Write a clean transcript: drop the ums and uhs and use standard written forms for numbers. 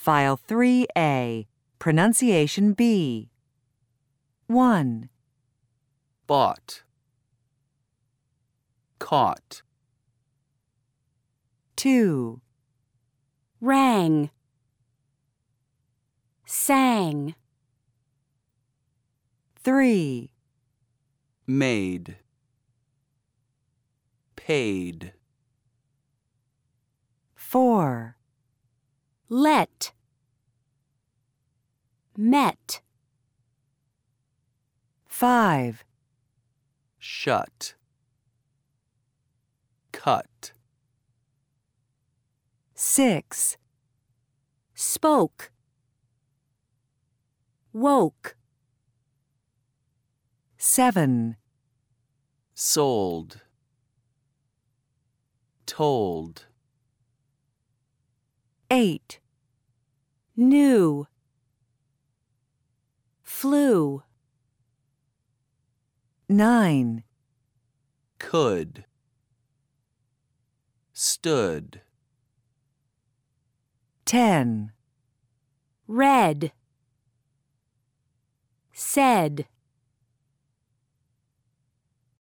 File 3A, Pronunciation B. 1, bought, caught, 2, rang, sang, 3, made, paid, 4, let, met, 5, shut, cut, 6, spoke, woke, 7, sold, told, 8, knew, flew, 9, could, stood, 10, read, said.